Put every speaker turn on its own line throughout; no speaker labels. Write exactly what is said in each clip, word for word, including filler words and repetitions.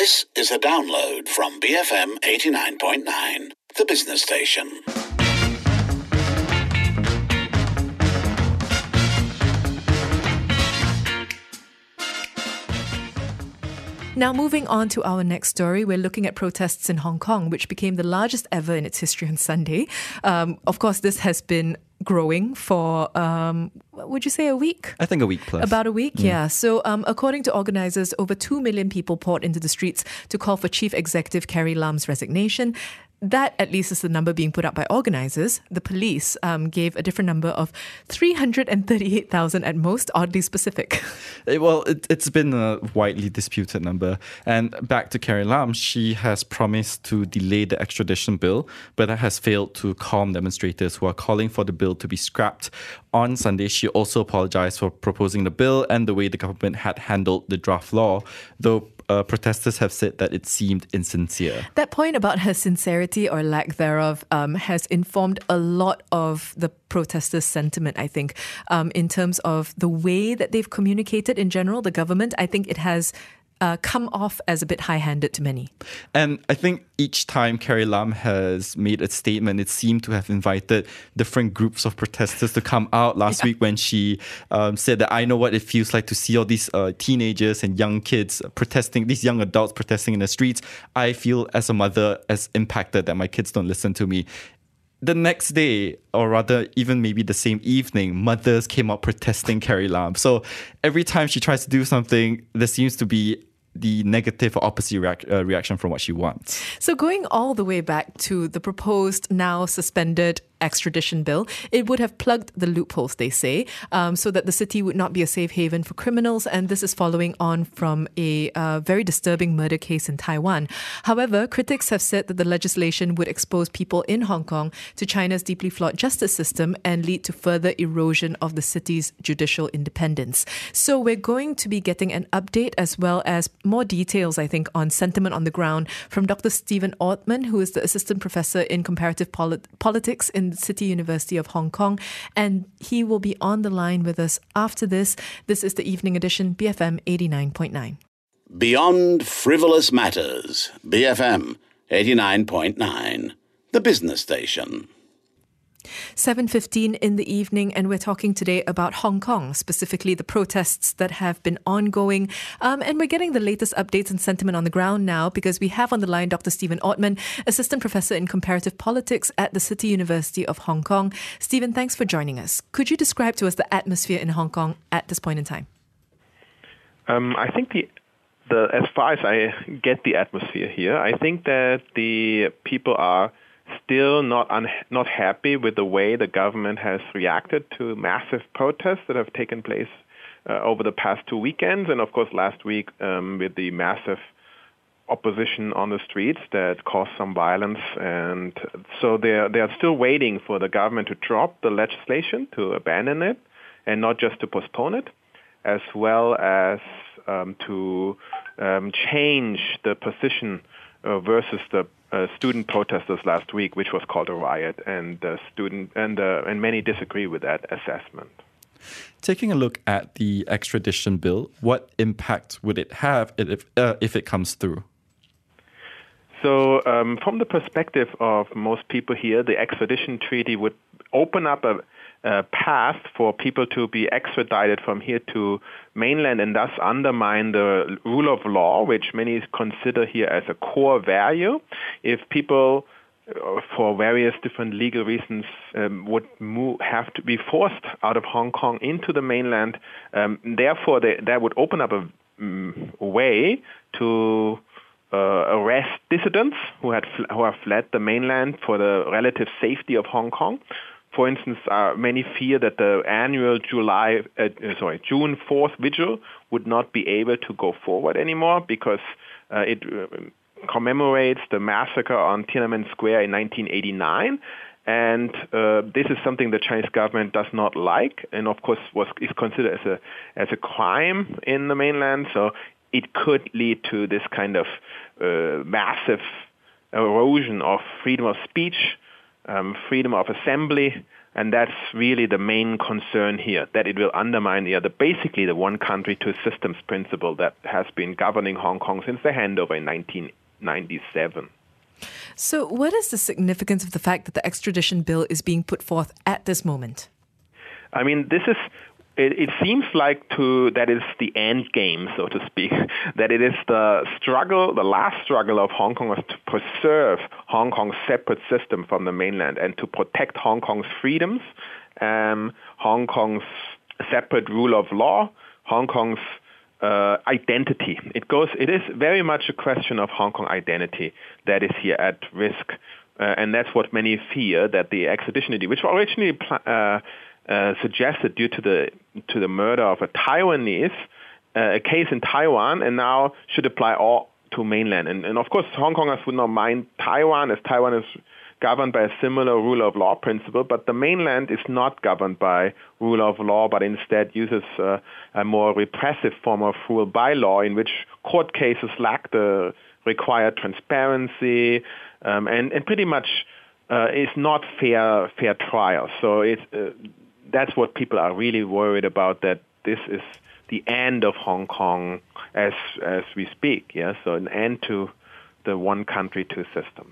This is a download from B F M eighty-nine point nine, the business station.
Now, moving on to our next story, we're looking at protests in Hong Kong, which became the largest ever in its history on Sunday. Um, of course, this has been growing for, um, would you say a week?
I think a week plus.
About a week,
Mm.
yeah. So um, according to organisers, over two million people poured into the streets to call for Chief Executive Carrie Lam's resignation. That, at least, is the number being put up by organisers. The police um, gave a different number of three hundred thirty-eight thousand at most, oddly specific.
It- well, it, it's been a widely disputed number. And back to Carrie Lam, she has promised to delay the extradition bill, but that has failed to calm demonstrators who are calling for the bill to be scrapped. On Sunday, she also apologised for proposing the bill and the way the government had handled the draft law, though uh, protesters have said that it seemed insincere.
That point about her sincerity or lack thereof um, has informed a lot of the protesters' sentiment, I think, um, in terms of the way that they've communicated in general, the government. I think it has uh, come off as a bit high-handed to many.
And I think each time Carrie Lam has made a statement, it seemed to have invited different groups of protesters to come out. Last
Yeah.
week when she um, said that I know what it feels like to see all these uh, teenagers and young kids protesting, these young adults protesting in the streets. I feel as a mother as impacted that my kids don't listen to me. The next day, or rather even maybe the same evening, mothers came out protesting Carrie Lam. So every time she tries to do something, there seems to be the negative or opposite reac- uh, reaction from what she wants.
So going all the way back to the proposed, now suspended extradition bill, it would have plugged the loopholes, they say, um, so that the city would not be a safe haven for criminals. And this is following on from a uh, very disturbing murder case in Taiwan. However, critics have said that the legislation would expose people in Hong Kong to China's deeply flawed justice system and lead to further erosion of the city's judicial independence. So we're going to be getting an update as well as more details, I think, on sentiment on the ground from Doctor Stephen Ortman, who is the Assistant Professor in Comparative Polit- Politics in the City University of Hong Kong. And he will be on the line with us after this. This is the Evening Edition, B F M eighty-nine point nine.
Beyond Frivolous Matters, B F M eighty-nine point nine, the business station.
seven fifteen in the evening, and we're talking today about Hong Kong, specifically the protests that have been ongoing. Um, and we're getting the latest updates and sentiment on the ground now because we have on the line Doctor Stephen Ortman, Assistant Professor in Comparative Politics at the City University of Hong Kong. Stephen, thanks for joining us. Could you describe to us the atmosphere in Hong Kong at this point in time?
Um, I think the the as far as I get the atmosphere here, I think that the people are still not un- not happy with the way the government has reacted to massive protests that have taken place uh, over the past two weekends, and of course last week um, with the massive opposition on the streets that caused some violence. And so they are, they are still waiting for the government to drop the legislation, to abandon it, and not just to postpone it, as well as um, to um, change the position uh, versus the uh, student protesters last week, which was called a riot, and the student and uh, and many disagree with that assessment.
Taking a look at the extradition bill, what impact would it have if uh, if it comes through?
So, um, from the perspective of most people here, the extradition treaty would open up a Uh, path for people to be extradited from here to mainland and thus undermine the rule of law, which many consider here as a core value. If people, uh, for various different legal reasons, um, would move, have to be forced out of Hong Kong into the mainland, um, therefore they, that would open up a um, way to uh, arrest dissidents who had fl- who have fled the mainland for the relative safety of Hong Kong. For instance, uh, many fear that the annual July, uh, sorry, June fourth vigil would not be able to go forward anymore because uh, it uh, commemorates the massacre on Tiananmen Square in nineteen eighty-nine. And uh, this is something the Chinese government does not like, and of course was is considered as a as a crime in the mainland. So it could lead to this kind of uh, massive erosion of freedom of speech, Um, freedom of assembly, And that's really the main concern here, that it will undermine yeah, the, basically the one country, two systems principle that has been governing Hong Kong since the handover in nineteen ninety-seven.
So what is the significance of the fact that the extradition bill is being put forth at this moment?
I mean, this is, it, it seems like to that is the end game, so to speak, that it is the struggle, the last struggle of Hong Kongers to preserve Hong Kong's separate system from the mainland and to protect Hong Kong's freedoms, um, Hong Kong's separate rule of law, Hong Kong's uh, identity. It goes. It is very much a question of Hong Kong identity that is here at risk, uh, and that's what many fear, that the extradition treaty, which were originally pl- uh, uh, suggested due to the to the murder of a Taiwanese, uh, a case in Taiwan, and now should apply all to mainland. And, and of course, Hong Kongers would not mind Taiwan, as Taiwan is governed by a similar rule of law principle, but the mainland is not governed by rule of law, but instead uses uh, a more repressive form of rule by law, in which court cases lack the required transparency, um, and, and pretty much uh, is not fair fair trial. So it's, uh, that's what people are really worried about, that this is the end of Hong Kong as as we speak. Yeah, so an end to the one country, two systems.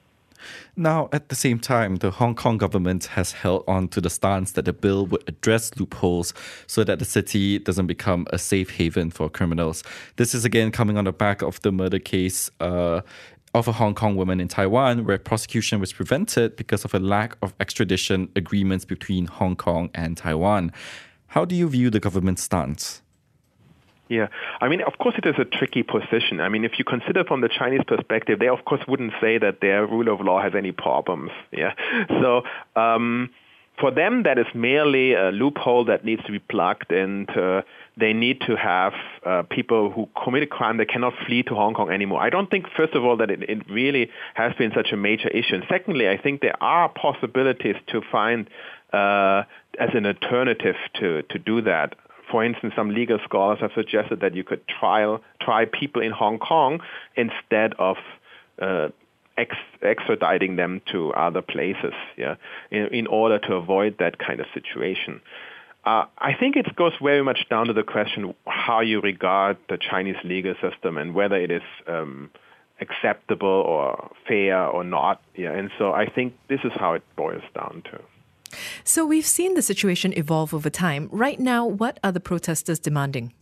Now, at the same time, the Hong Kong government has held on to the stance that the bill would address loopholes so that the city doesn't become a safe haven for criminals. This is again coming on the back of the murder case uh, of a Hong Kong woman in Taiwan, where prosecution was prevented because of a lack of extradition agreements between Hong Kong and Taiwan. How do you view the government's stance?
Yeah, I mean, of course, it is a tricky position. I mean, if you consider from the Chinese perspective, they, of course, wouldn't say that their rule of law has any problems. Yeah, so um, for them, that is merely a loophole that needs to be plugged, and uh, they need to have uh, people who commit a crime that cannot flee to Hong Kong anymore. I don't think, first of all, that it, it really has been such a major issue. And secondly, I think there are possibilities to find uh, as an alternative to, to do that. For instance, some legal scholars have suggested that you could trial, try people in Hong Kong instead of uh, ex- extraditing them to other places, yeah, in, in order to avoid that kind of situation. Uh, I think it goes very much down to the question how you regard the Chinese legal system and whether it is um, acceptable or fair or not. Yeah, and so I think this is how it boils down to.
So we've seen the situation evolve over time. Right now, what are the protesters demanding?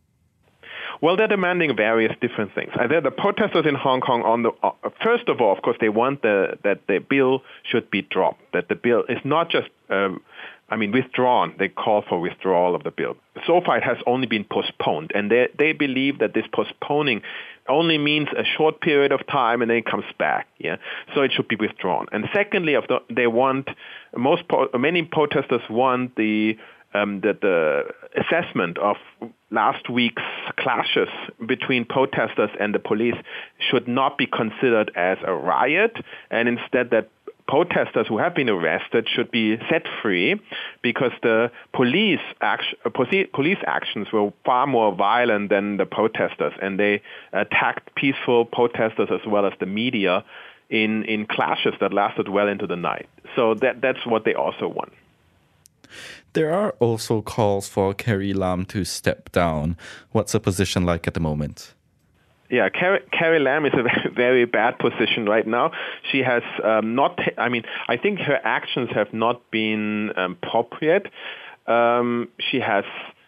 Well, they're demanding various different things. I think the protesters in Hong Kong, on the uh, first of all, of course, they want the, that the bill should be dropped, that the bill is not just, um, I mean, withdrawn. They call for withdrawal of the bill. So far, it has only been postponed, and they they believe that this postponing only means a short period of time and then it comes back. Yeah, so it should be withdrawn. And secondly, of the, they want most many protesters want the um, that the assessment of last week's clashes between protesters and the police should not be considered as a riot, and instead that protesters who have been arrested should be set free, because the police action, police actions were far more violent than the protesters, and they attacked peaceful protesters as well as the media in, in clashes that lasted well into the night. So that that's what they also want.
There are also calls for Carrie Lam to step down. What's her position like at the moment?
Yeah, Carrie, Carrie Lam is a very, very bad position right now. She has um, not, I mean, I think her actions have not been um, appropriate. Um, she has,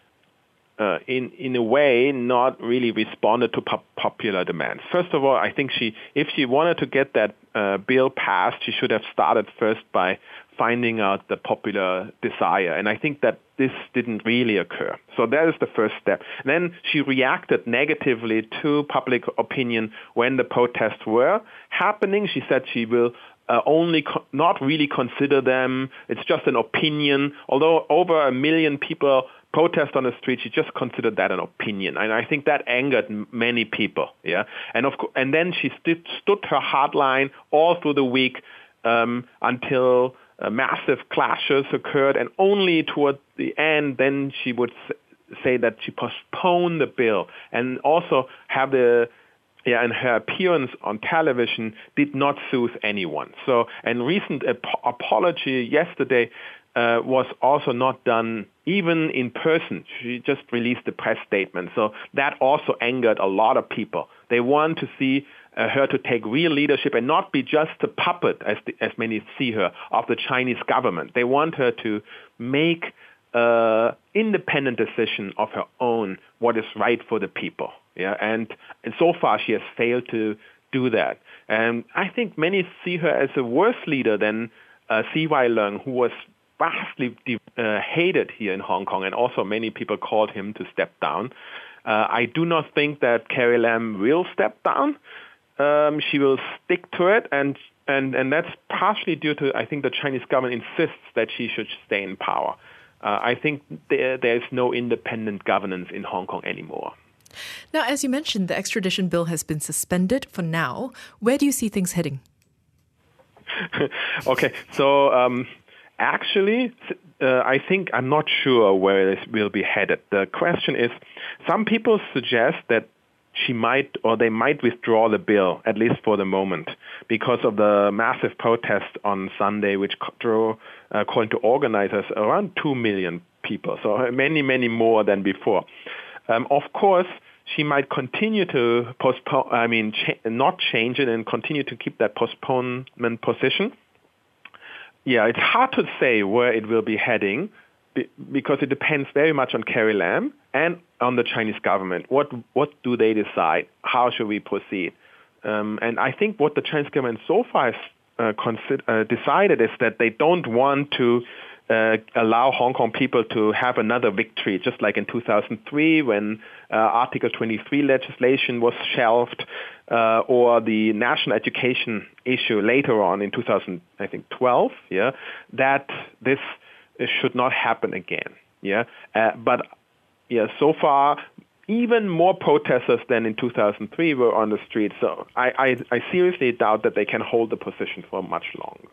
uh, in in a way, not really responded to pop- popular demands. First of all, I think she, if she wanted to get that uh, bill passed, she should have started first by finding out the popular desire. And I think that this didn't really occur. So that is the first step. Then she reacted negatively to public opinion when the protests were happening. She said she will uh, only co- not really consider them. It's just an opinion. Although over a million people protest on the street, she just considered that an opinion. And I think that angered m- many people. Yeah. And of co- and then she st- stood her hard line all through the week um, until Uh, massive clashes occurred, and only toward the end, then she would say that she postponed the bill, and also have the, yeah, and her appearance on television did not soothe anyone. So, and recent ap- apology yesterday uh, was also not done even in person. She just released the press statement. So that also angered a lot of people. They want to see uh, her to take real leadership and not be just a puppet, as the, as many see her, of the Chinese government. They want her to make uh, independent decision of her own, what is right for the people. Yeah, and, and so far she has failed to do that. And I think many see her as a worse leader than uh, C Y Leung, who was vastly uh, hated here in Hong Kong, and also many people called him to step down. Uh, I do not think that Carrie Lam will step down. Um, she will stick to it, and, and, and that's partially due to, I think, the Chinese government insists that she should stay in power. Uh, I think there, there's no independent governance in Hong Kong anymore.
Now, as you mentioned, the extradition bill has been suspended for now. Where do you see things heading?
Okay, so um, actually, uh, I think I'm not sure where it will be headed. The question is, some people suggest that she might, or they might withdraw the bill, at least for the moment, because of the massive protest on Sunday, which drew, uh, according to organizers, around two million people, so many, many more than before. Um, of course, she might continue to postpone, I mean, cha- not change it and continue to keep that postponement position. Yeah, it's hard to say where it will be heading be- because it depends very much on Carrie Lam and on the Chinese government. What what do they decide? How should we proceed? Um, and I think what the Chinese government so far has uh, consider- uh, decided is that they don't want to Uh, allow Hong Kong people to have another victory, just like in two thousand three when uh, Article twenty-three legislation was shelved, uh, or the national education issue later on in two thousand, I think, twelve. Yeah, that this should not happen again. Yeah, uh, but yeah, so far even more protesters than in two thousand three were on the street. So I, I, I seriously doubt that they can hold the position for much longer.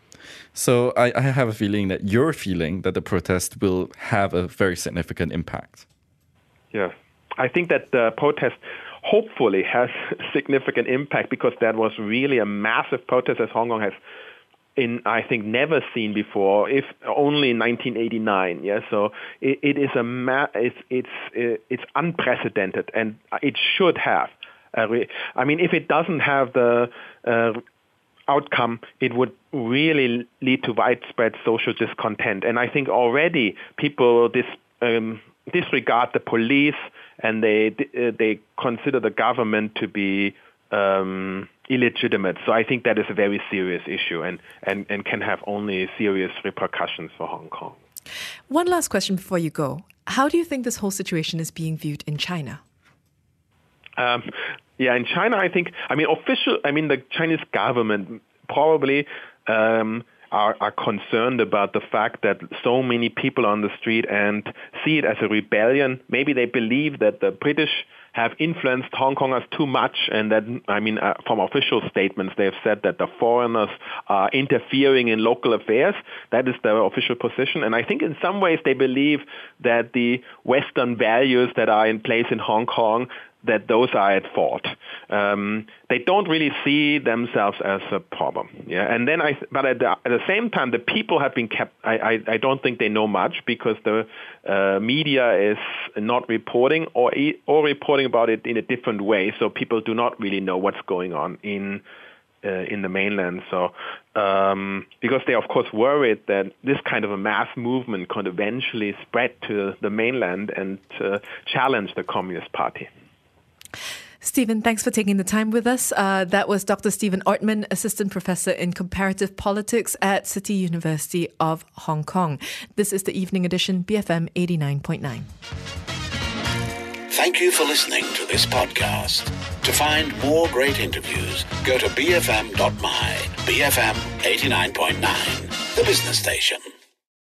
So I, I have a feeling that you're feeling that the protest will have a very significant impact.
Yes. I think that the protest hopefully has significant impact because that was really a massive protest as Hong Kong has, in I think, never seen before, if only in nineteen eighty-nine. Yeah, so it, it is a ma- it's it's it's unprecedented, and it should have. A re- I mean, if it doesn't have the uh, outcome, it would really lead to widespread social discontent. And I think already people dis, um, disregard the police and they uh, they consider the government to be um, illegitimate. So I think that is a very serious issue and, and, and can have only serious repercussions for Hong Kong.
One last question before you go. How do you think this whole situation is being viewed in China?
Um, yeah, in China, I think, I mean, official, I mean, the Chinese government probably um, are, are concerned about the fact that so many people on the street and see it as a rebellion. Maybe they believe that the British have influenced Hong Kongers too much, and that, I mean, uh, from official statements, they have said that the foreigners are interfering in local affairs. That is their official position. And I think in some ways they believe that the Western values that are in place in Hong Kong, that those are at fault. Um, they don't really see themselves as a problem. Yeah, and then I, but at the, at the same time, the people have been kept. I, I, I don't think they know much because the uh, media is not reporting or or reporting about it in a different way. So people do not really know what's going on in uh, in the mainland. So um, because they of course worried that this kind of a mass movement could eventually spread to the mainland and uh, challenge the Communist Party.
Stephen, thanks for taking the time with us. Uh, that was Doctor Stephen Ortman, Assistant Professor in Comparative Politics at City University of Hong Kong. This is the Evening Edition, B F M eighty-nine point nine.
Thank you for listening to this podcast. To find more great interviews, go to b f m dot m y, B F M eighty-nine point nine, the business station.